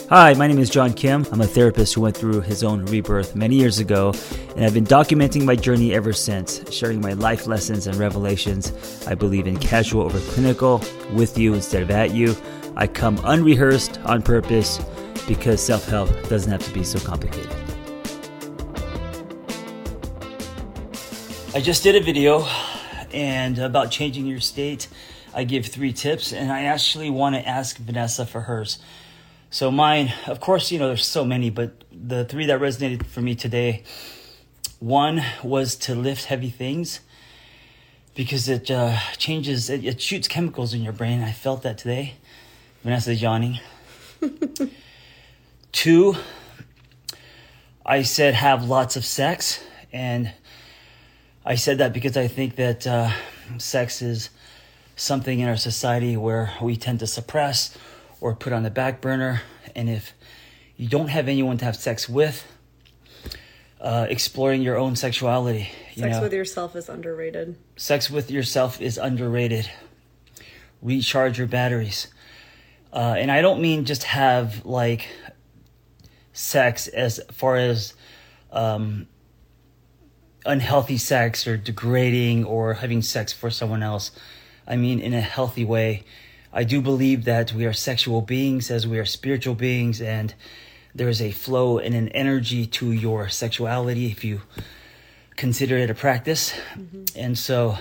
Hi, my name is John Kim. I'm a therapist who went through his own rebirth many years ago, and I've been documenting my journey ever since, sharing my life lessons and revelations. I believe in casual over clinical, with you instead of at you. I come unrehearsed on purpose because self-help doesn't have to be so complicated. I just did a video and about changing your state. I give 3 tips, and I actually want to ask Vanessa for hers. So mine, of course, there's so many, but the 3 that resonated for me today, 1 was to lift heavy things because it changes, it shoots chemicals in your brain. I felt that today. Vanessa's yawning. 2, I said have lots of sex, and I said that because I think that sex is something in our society where we tend to suppress or put on the back burner. And if you don't have anyone to have sex with, exploring your own sexuality. Sex with yourself is underrated. Sex with yourself is underrated. Recharge your batteries. And I don't mean just have like sex as far as unhealthy sex or degrading or having sex for someone else. I mean in a healthy way. I do believe that we are sexual beings as we are spiritual beings, and there is a flow and an energy to your sexuality if you consider it a practice. Mm-hmm. And so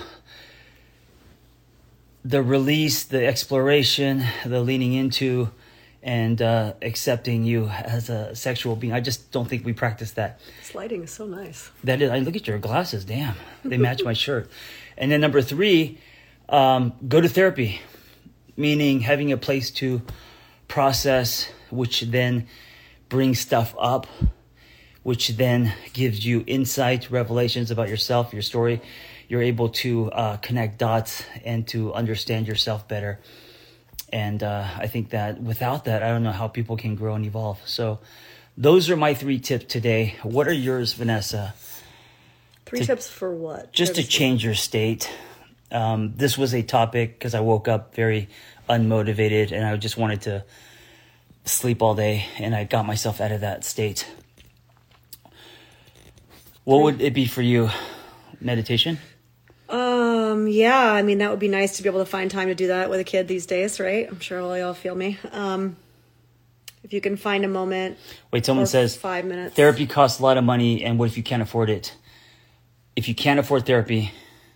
the release, the exploration, the leaning into, and accepting you as a sexual being, I just don't think we practice that. This lighting is so nice. That is, I look at your glasses, damn, they match my shirt. And then number 3, go to therapy. Meaning having a place to process, which then brings stuff up, which then gives you insight, revelations about yourself, your story. You're able to connect dots and to understand yourself better. And I think that without that, I don't know how people can grow and evolve. So those are my 3 tips today. What are yours, Vanessa? 3 tips for what? Just to change your state. This was a topic because I woke up very unmotivated and I just wanted to sleep all day, and I got myself out of that state. What would it be for you? Meditation? Yeah, I mean, that would be nice to be able to find time to do that with a kid these days, right? I'm sure all y'all feel me. If you can find a moment. Wait, someone says 5 minutes. Therapy costs a lot of money, and what if you can't afford it? If you can't afford therapy,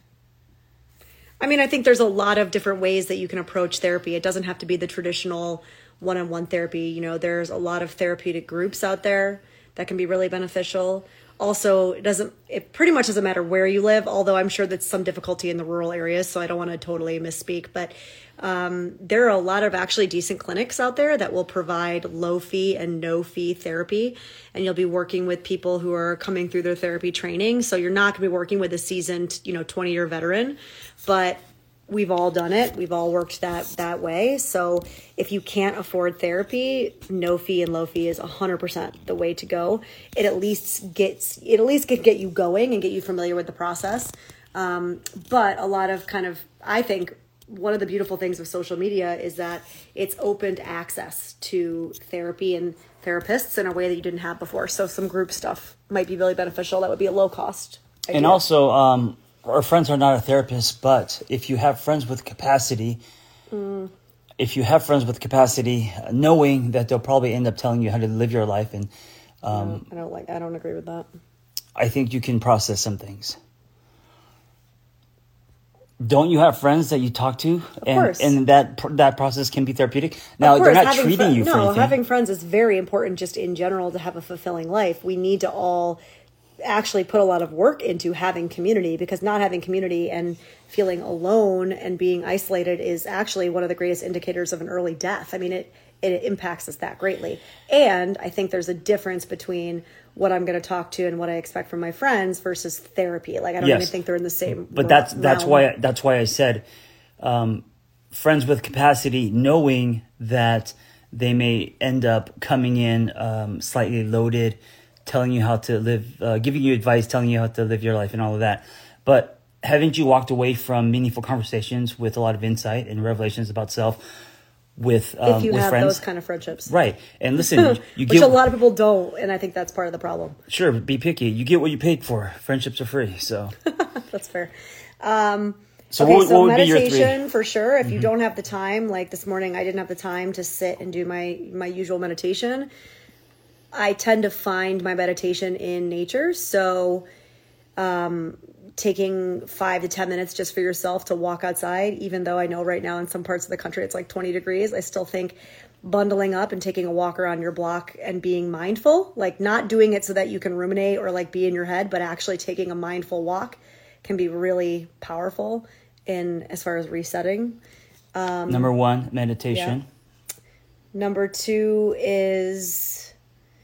I mean, I think there's a lot of different ways that you can approach therapy. It doesn't have to be the traditional one-on-one therapy. There's a lot of therapeutic groups out there that can be really beneficial. Also, it pretty much doesn't matter where you live, although I'm sure that's some difficulty in the rural areas, so I don't want to totally misspeak. But there are a lot of actually decent clinics out there that will provide low fee and no fee therapy. And you'll be working with people who are coming through their therapy training. So you're not going to be working with a seasoned, 20-year veteran, but we've all done it. We've all worked that way. So if you can't afford therapy, no fee and low fee is 100% the way to go. It at least can get you going and get you familiar with the process. But a lot of I think one of the beautiful things of social media is that it's opened access to therapy and therapists in a way that you didn't have before. So some group stuff might be really beneficial. That would be a low cost idea. And also, our friends are not a therapist, but if you have friends with capacity, knowing that they'll probably end up telling you how to live your life, and I don't agree with that. I think you can process some things. Don't you have friends that you talk to? Of course. And that process can be therapeutic? Now, they're not treating you for anything. No, having friends is very important just in general to have a fulfilling life. We need to all actually put a lot of work into having community, because not having community and feeling alone and being isolated is actually one of the greatest indicators of an early death. I mean, it impacts us that greatly. And I think there's a difference between what I'm going to talk to and what I expect from my friends versus therapy. Like, I don't even think they're in the same. But that's why I said friends with capacity, knowing that they may end up coming in slightly loaded, telling you how to live, giving you advice, telling you how to live your life and all of that. But haven't you walked away from meaningful conversations with a lot of insight and revelations about self with if you with have friends. those kind of friendships. Right. And listen, you Which get a lot of people don't, and I think that's part of the problem. sure, be picky. You get what you paid for. Friendships are free. So That's fair. so Okay, what so would be your meditation three? for sure. If you don't have the time, like this morning, I didn't have the time to sit and do my usual meditation. I tend to find my meditation in nature. So, taking 5 to 10 minutes just for yourself to walk outside, even though I know right now in some parts of the country it's like 20 degrees, I still think bundling up and taking a walk around your block and being mindful, like not doing it so that you can ruminate or like be in your head, but actually taking a mindful walk can be really powerful in as far as resetting. Number one, meditation. Number 2 is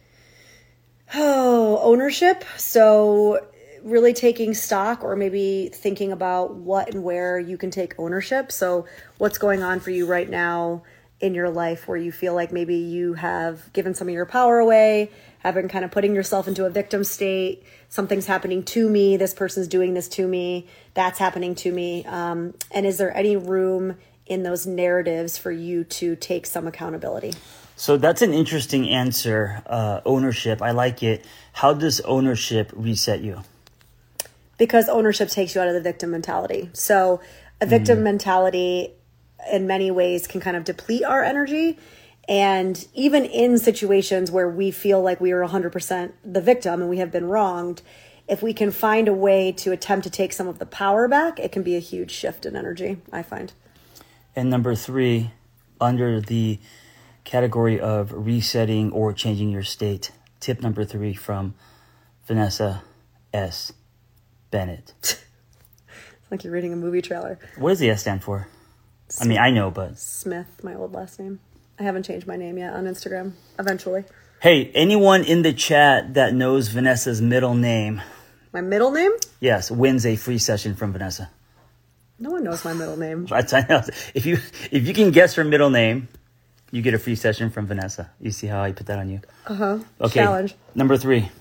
ownership. So really taking stock or maybe thinking about what and where you can take ownership. So what's going on for you right now in your life where you feel like maybe you have given some of your power away, have been kind of putting yourself into a victim state. Something's happening to me. This person's doing this to me. That's happening to me. And is there any room in those narratives for you to take some accountability? So that's an interesting answer. Ownership. I like it. How does ownership reset you? Because ownership takes you out of the victim mentality. So a victim mentality in many ways can kind of deplete our energy. And even in situations where we feel like we are 100% the victim and we have been wronged, if we can find a way to attempt to take some of the power back, it can be a huge shift in energy, I find. And number 3, under the category of resetting or changing your state, tip number 3 from Vanessa S. Bennett. It's like you're reading a movie trailer. What does the S stand for? I mean, I know, but... Smith, my old last name. I haven't changed my name yet on Instagram. Eventually. Hey, anyone in the chat that knows Vanessa's middle name, My middle name? yes, wins a free session from Vanessa. No one knows my middle name. I know. If you can guess her middle name, you get a free session from Vanessa. You see how I put that on you? Okay. Challenge. Number 3.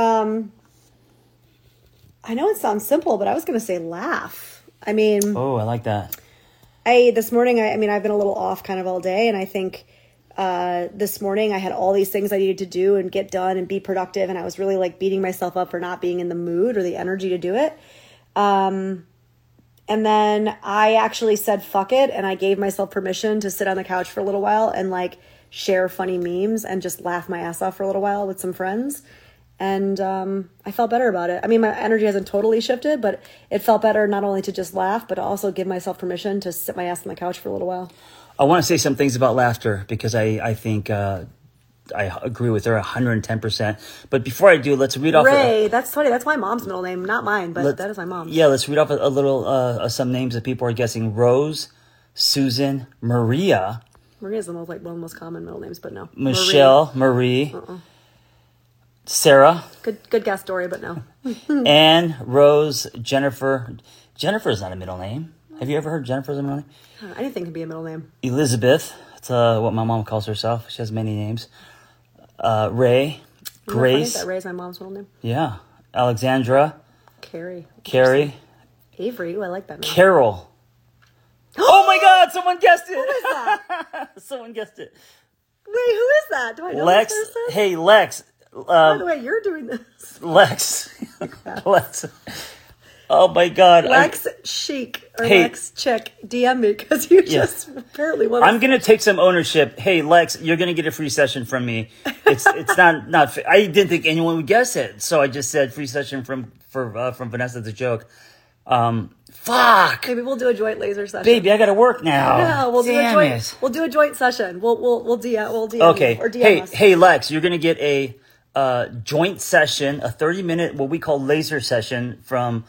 I know it sounds simple, but I was going to say laugh. I mean... Oh, I like that. This morning, I've been a little off kind of all day, and I think this morning I had all these things I needed to do and get done and be productive, and I was really like beating myself up for not being in the mood or the energy to do it. And then I actually said fuck it, and I gave myself permission to sit on the couch for a little while and like share funny memes and just laugh my ass off for a little while with some friends. And I felt better about it. I mean, my energy hasn't totally shifted, but it felt better not only to just laugh, but to also give myself permission to sit my ass on the couch for a little while. I want to say some things about laughter because I think I agree with her 110%. But before I do, let's read off... Ray, that's funny. That's my mom's middle name, not mine, but that is my mom's. Yeah, let's read off a little some names that people are guessing. Rose, Susan, Maria. Maria's one of the most common middle names, but no. Michelle, Marie. Sarah. Good guess, Dory, but no. Anne, Rose, Jennifer. Jennifer is not a middle name. Have you ever heard Jennifer's a middle name? Anything can be a middle name. Elizabeth. That's what my mom calls herself. She has many names. Ray. Grace. That Ray's my mom's middle name. Yeah. Alexandra. Carrie. Avery. Ooh, I like that name. Carol. Oh my God! Someone guessed it. Who is that? Someone guessed it. Wait, who is that? Do I know Lex. this person? Hey, Lex. By the way, you're doing this. Lex. Lex. Oh my God. Lex Chic or Hey. Lex Chick, DM me because you just apparently want. I'm gonna take some ownership. Hey, Lex, you're gonna get a free session from me. It's not. I didn't think anyone would guess it, so I just said free session from Vanessa. It's a joke. Fuck. Maybe we'll do a joint laser session. Baby, I gotta work now. Yeah, we'll do a Damn joint. it. We'll do a joint session. We'll DM. Okay. Or DM us. Hey, Lex, you're gonna get a joint session, a 30-minute what we call laser session from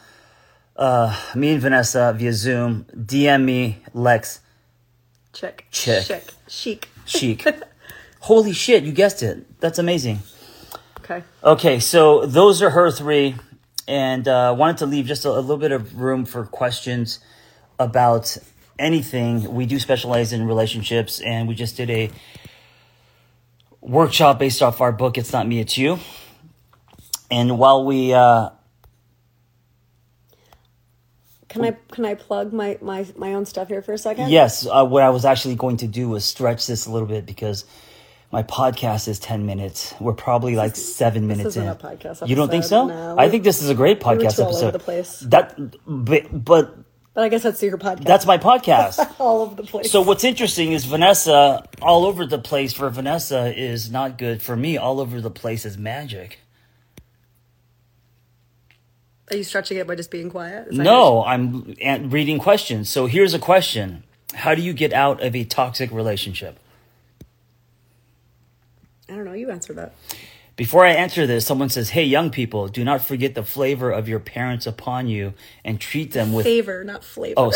me and Vanessa via Zoom. DM me, Lex. Chick. Chic. Holy shit, you guessed it. That's amazing. Okay. So those are her 3. And wanted to leave just a little bit of room for questions about anything. We do specialize in relationships, and we just did a workshop based off our book, It's Not Me, It's You. And while we... Can I plug my own stuff here for a second? Yes. What I was actually going to do was stretch this a little bit because my podcast is 10 minutes. We're probably like 7 minutes isn't in. a podcast episode. You don't think so? No. I think this is a great podcast We were too all episode. over the place. But I guess that's your podcast. that's my podcast. all over the place. So what's interesting is Vanessa, all over the place for Vanessa is not good. For me, all over the place is magic. Are you stretching it by just being quiet? Is that No, I'm reading questions. So here's a question. How do you get out of a toxic relationship? I don't know. You answer that. Before I answer this, someone says, hey, young people, do not forget the flavor of your parents upon you and treat them with... Favor, not flavor. Oh,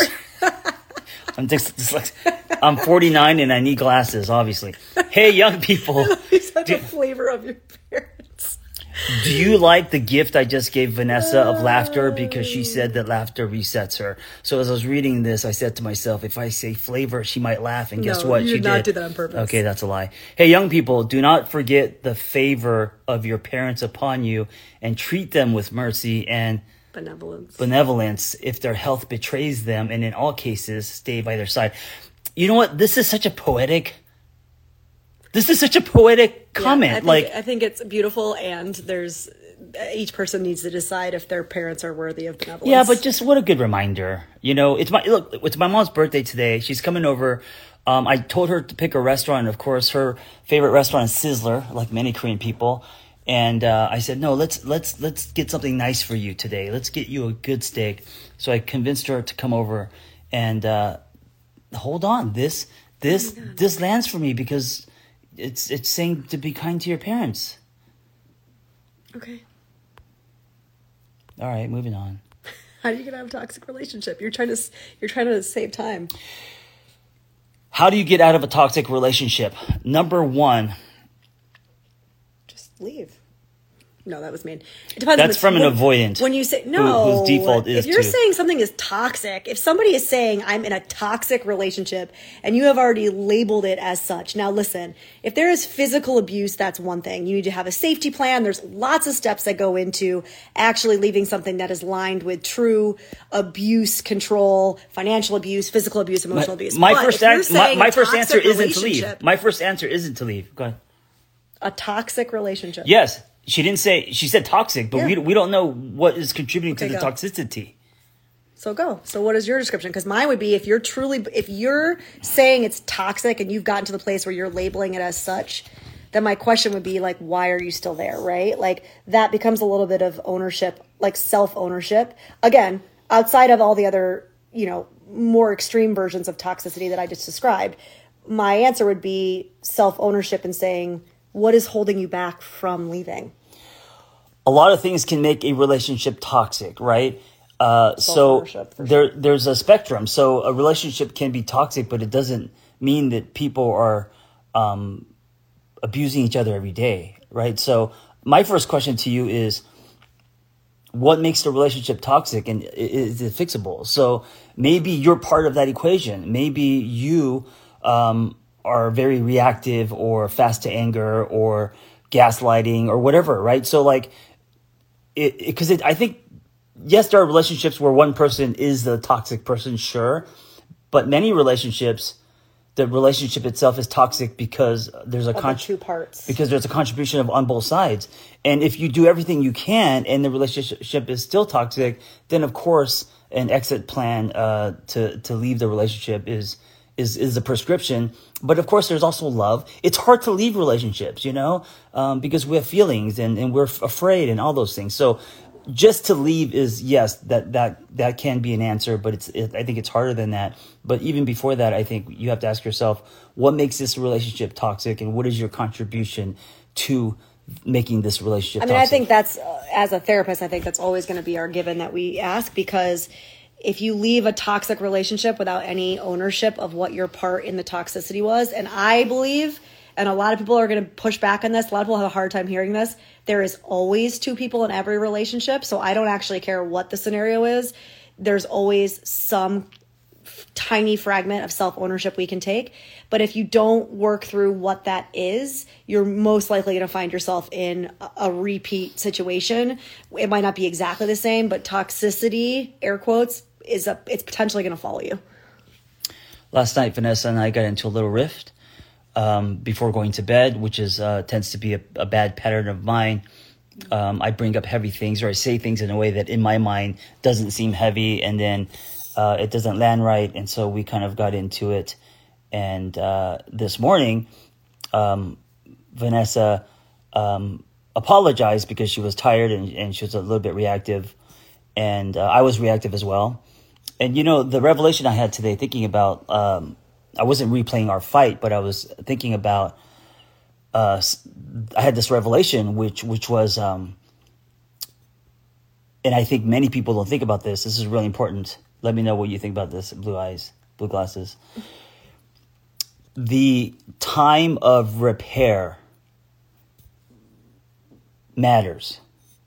I'm 49 and I need glasses, obviously. Hey, young people. You said the flavor of your parents. Do you like the gift I just gave Vanessa of laughter? Because she said that laughter resets her. So as I was reading this, I said to myself, if I say flavor, she might laugh. And guess No, what? you She did not did. do that on purpose. Okay, that's a lie. Hey, young people, do not forget the favor of your parents upon you and treat them with mercy and benevolence if their health betrays them. And in all cases, stay by their side. You know what? This is such a poetic comment. I think it's beautiful, and there's each person needs to decide if their parents are worthy of benevolence. Yeah, but just what a good reminder. You know, it's my mom's birthday today. She's coming over. I told her to pick a restaurant. Of course, her favorite restaurant is Sizzler, like many Korean people. And I said, no, let's get something nice for you today. Let's get you a good steak. So I convinced her to come over, and hold on, this lands for me because it's saying to be kind to your parents. Okay. All right, moving on. How are you gonna have a toxic relationship? You're trying to save time. How do you get out of a toxic relationship? Number one. Just leave. No, that was mean. It depends. That's from an avoidant. When you say no, whose default is if you're to... saying something is toxic, if somebody is saying I'm in a toxic relationship and you have already labeled it as such. Now listen, if there is physical abuse, that's one thing. You need to have a safety plan. There's lots of steps that go into actually leaving something that is lined with true abuse, control, financial abuse, physical abuse, emotional abuse. My first answer isn't to leave. relationship- My first answer isn't to leave. Go ahead. A toxic relationship. Yes. She didn't say, she said toxic, but Yeah. we don't know what is contributing to the go. toxicity. So go. So what is your description? Because mine would be if you're saying it's toxic and you've gotten to the place where you're labeling it as such, then my question would be like, why are you still there? Right? Like that becomes a little bit of ownership, like self-ownership. Again, outside of all the other, more extreme versions of toxicity that I just described, my answer would be self-ownership and saying, what is holding you back from leaving? A lot of things can make a relationship toxic, right? So there's a spectrum. So a relationship can be toxic, but it doesn't mean that people are abusing each other every day, right? So my first question to you is, what makes the relationship toxic, and is it fixable? So maybe you're part of that equation. Maybe you are very reactive or fast to anger or gaslighting or whatever, right? So like, I think, yes, there are relationships where one person is the toxic person, sure. But many relationships, the relationship itself is toxic because there's two parts. Because there's a contribution on both sides. And if you do everything you can and the relationship is still toxic, then of course an exit plan to leave the relationship is a prescription. But of course, there's also love. It's hard to leave relationships, because we have feelings and we're afraid and all those things. So just to leave is, yes, that can be an answer, but I think it's harder than that. But even before that, I think you have to ask yourself, what makes this relationship toxic, and what is your contribution to making this relationship toxic? I think that's, as a therapist, I think that's always going to be our given that we ask, because if you leave a toxic relationship without any ownership of what your part in the toxicity was, and I believe, and a lot of people are going to push back on this, a lot of people have a hard time hearing this, there is always two people in every relationship, so I don't actually care what the scenario is. There's always some tiny fragment of self-ownership we can take, but if you don't work through what that is, you're most likely going to find yourself in a repeat situation. It might not be exactly the same, but toxicity, air quotes, it's potentially going to follow you. Last night, Vanessa and I got into a little rift before going to bed, which is tends to be a bad pattern of mine. I bring up heavy things, or I say things in a way that in my mind doesn't seem heavy, and then it doesn't land right, and so we kind of got into it. And this morning, Vanessa apologized because she was tired and she was a little bit reactive, and I was reactive as well. And the revelation I had today, thinking about, I wasn't replaying our fight, but I was thinking about, I had this revelation, which was, and I think many people don't think about this. This is really important. Let me know what you think about this. Blue eyes, blue glasses. The time of repair matters.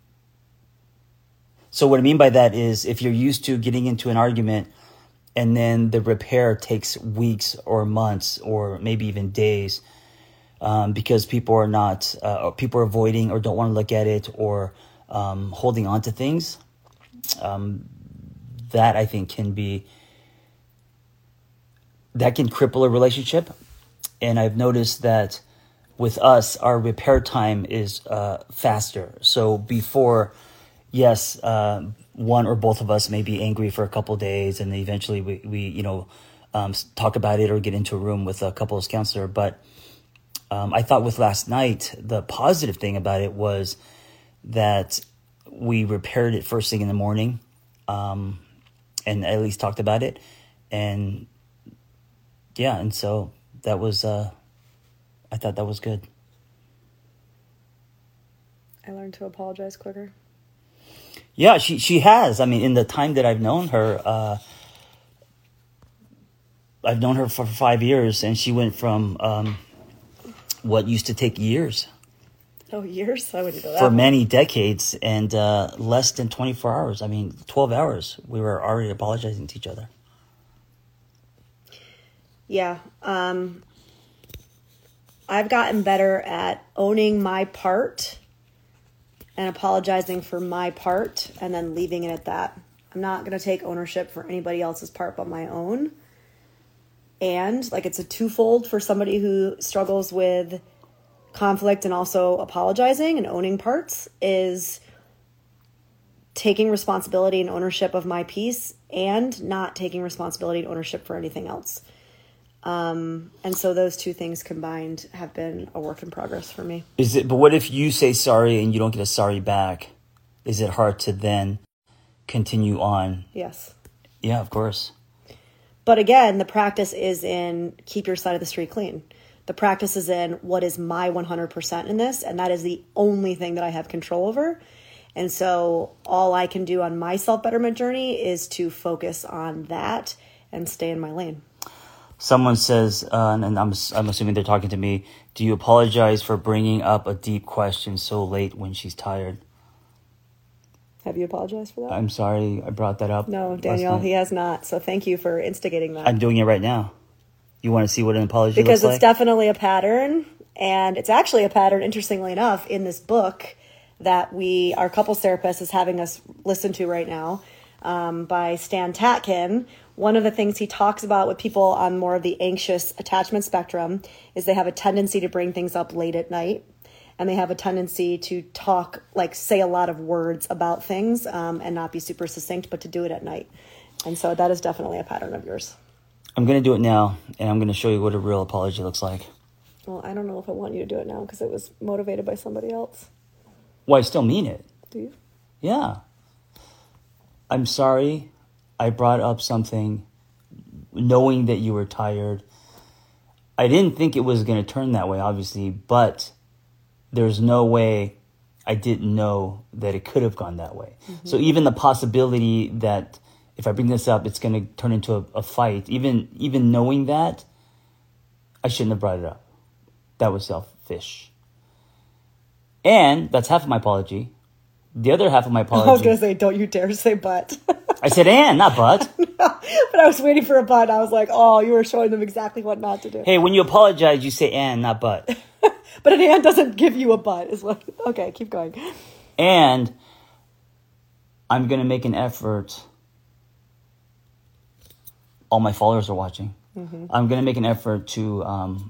So what I mean by that is, if you're used to getting into an argument and then the repair takes weeks or months or maybe even days, because people are not, people are avoiding or don't want to look at it, or holding on to things, that I think that can cripple a relationship. And I've noticed that with us, our repair time is faster. So before, yes, one or both of us may be angry for a couple of days, and then eventually we talk about it or get into a room with a couples counselor. But I thought with last night, the positive thing about it was that we repaired it first thing in the morning, and at least talked about it. And yeah, and so that was, I thought that was good. I learned to apologize quicker. Yeah, she has. I mean, in the time that I've known her, I've known her for 5 years, and she went from what used to take years. Oh, years? I wouldn't know that. For many decades, and less than 24 hours. I mean, 12 hours. We were already apologizing to each other. Yeah. I've gotten better at owning my part and apologizing for my part, and then leaving it at that. I'm not going to take ownership for anybody else's part but my own. And it's a twofold for somebody who struggles with conflict and also apologizing and owning parts, is taking responsibility and ownership of my piece and not taking responsibility and ownership for anything else. And so those two things combined have been a work in progress for me. But what if you say sorry and you don't get a sorry back? Is it hard to then continue on? Yes. Yeah, of course. But again, the practice is in keep your side of the street clean. The practice is in what is my 100% in this, and that is the only thing that I have control over. And so all I can do on my self-betterment journey is to focus on that and stay in my lane. Someone says, and I'm assuming they're talking to me, do you apologize for bringing up a deep question so late when she's tired? Have you apologized for that? I'm sorry I brought that up. No, Danielle, he has not. So thank you for instigating that. I'm doing it right now. You want to see what an apology because looks like? Because it's definitely a pattern. And it's actually a pattern, interestingly enough, in this book that our couples therapist is having us listen to right now, by Stan Tatkin. One of the things he talks about with people on more of the anxious attachment spectrum is they have a tendency to bring things up late at night. And they have a tendency to talk, say a lot of words about things, and not be super succinct, but to do it at night. And so that is definitely a pattern of yours. I'm going to do it now, and I'm going to show you what a real apology looks like. Well, I don't know if I want you to do it now because it was motivated by somebody else. Well, I still mean it. Do you? Yeah. I'm sorry I brought up something knowing that you were tired. I didn't think it was going to turn that way, obviously, but there's no way I didn't know that it could have gone that way. Mm-hmm. So even the possibility that if I bring this up, it's going to turn into a fight, even knowing that, I shouldn't have brought it up. That was selfish. And that's half of my apology. The other half of my apology... I was going to say, don't you dare say but. I said and, not but. No, but I was waiting for a but. I was like, oh, you were showing them exactly what not to do. Hey, when you apologize, you say and, not but. But an and doesn't give you a but. Okay, keep going. And I'm going to make an effort all my followers are watching. I'm going to make an effort to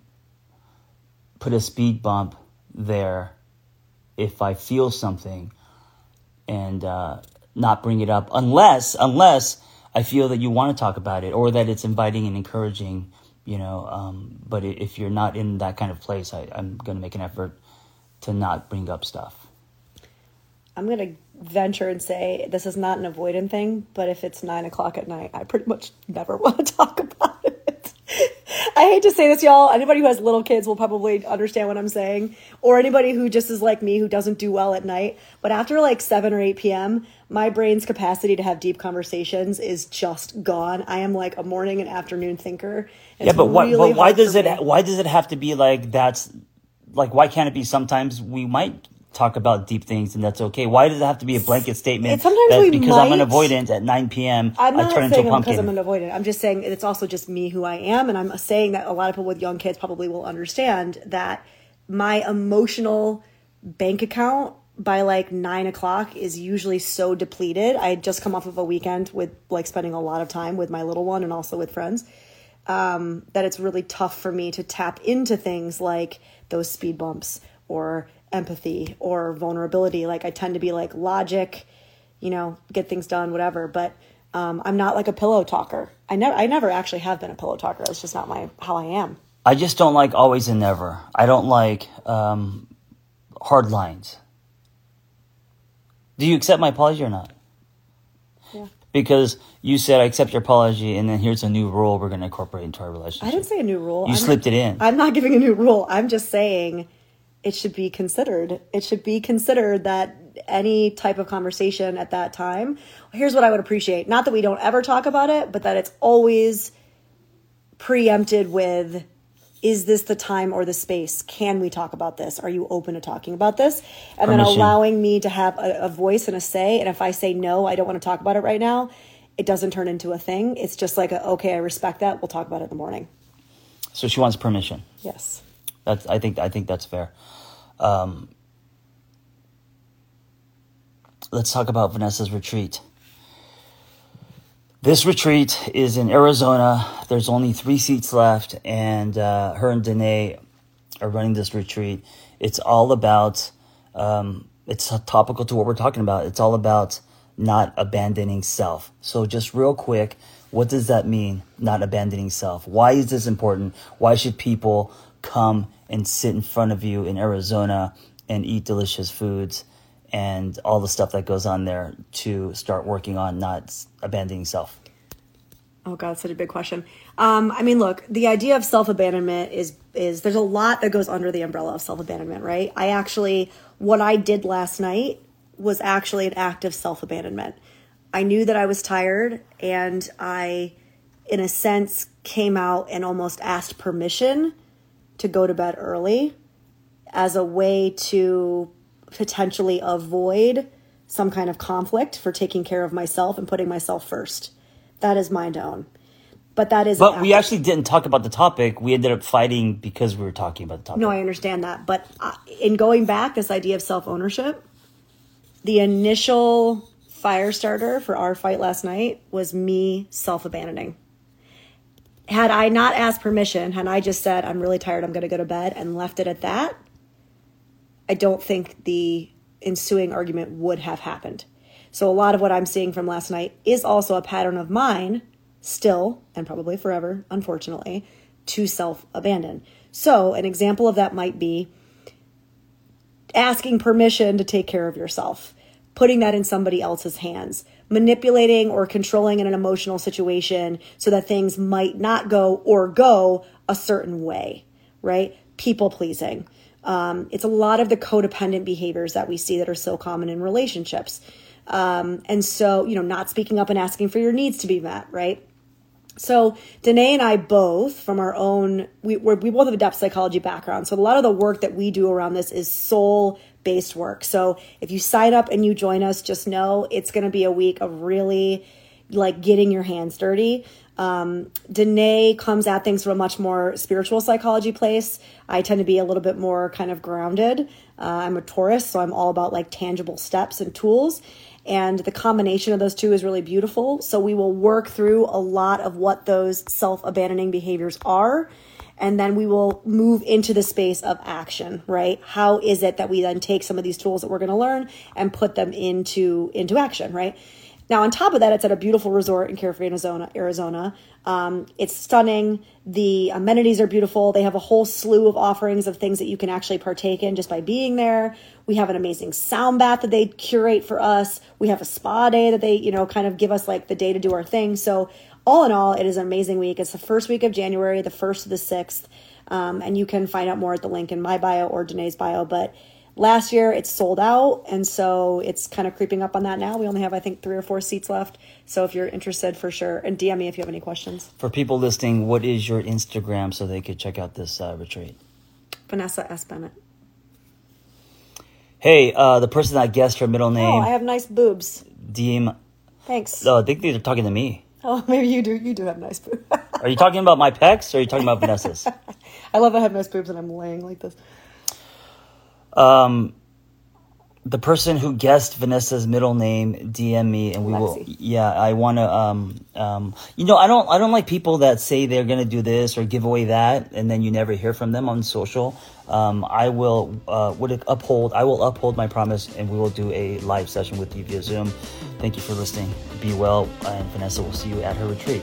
put a speed bump there if I feel something, and not bring it up unless I feel that you want to talk about it or that it's inviting and encouraging, but if you're not in that kind of place, I'm going to make an effort to not bring up stuff. I'm going to venture and say this is not an avoidant thing, but if it's 9:00 at night, I pretty much never want to talk about it. I hate to say this, y'all. Anybody who has little kids will probably understand what I'm saying, or anybody who just is like me, who doesn't do well at night. But after like 7 or 8 p.m., my brain's capacity to have deep conversations is just gone. I am like a morning and afternoon thinker. Yeah, but why does it have to be like that's like, why can't it be sometimes we might talk about deep things and that's okay? Why does it have to be a blanket statement? Because I'm an avoidant at 9 p.m. I'm not I turn into a pumpkin. because I'm an avoidant. I'm just saying it's also just me, who I am, and I'm saying that a lot of people with young kids probably will understand that my emotional bank account by like 9:00 is usually so depleted. I had just come off of a weekend with like spending a lot of time with my little one and also with friends, that it's really tough for me to tap into things like those speed bumps or empathy or vulnerability. Like I tend to be like logic, get things done, whatever. But I'm not like a pillow talker. I never actually have been a pillow talker. It's just not how I am. I just don't like always and never. I don't like hard lines. Do you accept my apology or not? Yeah. Because you said I accept your apology, and then here's a new rule we're going to incorporate into our relationship. I didn't say a new rule. You slipped it in. I'm not giving a new rule. I'm just saying it should be considered. It should be considered that any type of conversation at that time, here's what I would appreciate. Not that we don't ever talk about it, but that it's always preempted with, is this the time or the space? Can we talk about this? Are you open to talking about this? And Permission. Then allowing me to have a voice and a say. And if I say, no, I don't want to talk about it right now, it doesn't turn into a thing. It's just like, okay, I respect that. We'll talk about it in the morning. So she wants permission. Yes. I think that's fair. Let's talk about Vanessa's retreat. This retreat is in Arizona. There's only 3 seats left, and her and Danae are running this retreat. It's all about, it's topical to what we're talking about. It's all about not abandoning self. So just real quick, what does that mean, not abandoning self? Why is this important? Why should people come and sit in front of you in Arizona and eat delicious foods and all the stuff that goes on there to start working on not abandoning self? Oh God, such a big question. Look, the idea of self-abandonment is there's a lot that goes under the umbrella of self-abandonment, right? What I did last night was actually an act of self-abandonment. I knew that I was tired, and I, in a sense, came out and almost asked permission to go to bed early as a way to potentially avoid some kind of conflict for taking care of myself and putting myself first. That is mind own. But that is. But we actually didn't talk about the topic. We ended up fighting because we were talking about the topic. No, I understand that. But in going back, this idea of self-ownership, the initial fire starter for our fight last night was me self-abandoning. Had I not asked permission, had I just said, I'm really tired, I'm going to go to bed, and left it at that, I don't think the ensuing argument would have happened. So a lot of what I'm seeing from last night is also a pattern of mine, still, and probably forever, unfortunately, to self-abandon. So an example of that might be asking permission to take care of yourself, putting that in somebody else's hands, manipulating or controlling in an emotional situation so that things might not go or go a certain way, right? People pleasing. It's a lot of the codependent behaviors that we see that are so common in relationships. And so, not speaking up and asking for your needs to be met, right? So Danae and I both, from our own, we both have a depth psychology background. So a lot of the work that we do around this is soul-based work. So if you sign up and you join us, just know it's going to be a week of really like getting your hands dirty. Danae comes at things from a much more spiritual psychology place. I tend to be a little bit more kind of grounded. I'm a Taurus, so I'm all about like tangible steps and tools. And the combination of those two is really beautiful. So we will work through a lot of what those self-abandoning behaviors are. And then we will move into the space of action, right? How is it that we then take some of these tools that we're going to learn and put them into action, right? Now, on top of that, it's at a beautiful resort in Carefree, Arizona. It's stunning. The amenities are beautiful. They have a whole slew of offerings of things that you can actually partake in just by being there. We have an amazing sound bath that they curate for us. We have a spa day that they, kind of give us like the day to do our thing. So all in all, it is an amazing week. It's the first week of January, the 1st to the 6th. And you can find out more at the link in my bio or Danae's bio. But last year it's sold out, and so it's kind of creeping up on that now. We only have, I think, 3 or 4 seats left. So if you're interested, for sure, and DM me if you have any questions. For people listening, what is your Instagram so they could check out this retreat? Vanessa S. Bennett. Hey, the person that guessed her middle name. Oh, I have nice boobs. DM. Thanks. Oh, I think they're talking to me. Oh, maybe you do. You do have nice boobs. Are you talking about my pecs or are you talking about Vanessa's? I love I have nice boobs and I'm laying like this. The person who guessed Vanessa's middle name, DM me and we will. Yeah, I want to. I don't like people that say they're gonna do this or give away that, and then you never hear from them on social. I will uphold my promise, and we will do a live session with you via Zoom. Thank you for listening. Be well, and Vanessa will see you at her retreat.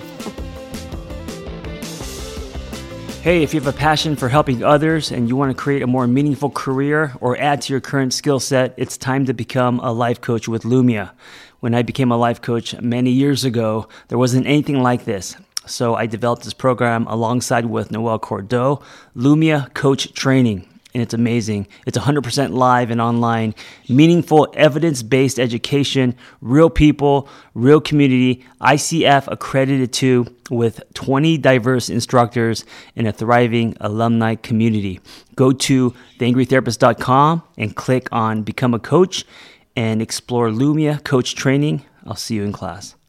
Hey, if you have a passion for helping others and you want to create a more meaningful career or add to your current skill set, it's time to become a life coach with Lumia. When I became a life coach many years ago, there wasn't anything like this. So I developed this program alongside with Noel Cordeau, Lumia Coach Training. And it's amazing. It's 100% live and online, meaningful, evidence-based education, real people, real community, ICF accredited too, with 20 diverse instructors and a thriving alumni community. Go to theangrytherapist.com and click on Become a Coach and explore Lumia Coach Training. I'll see you in class.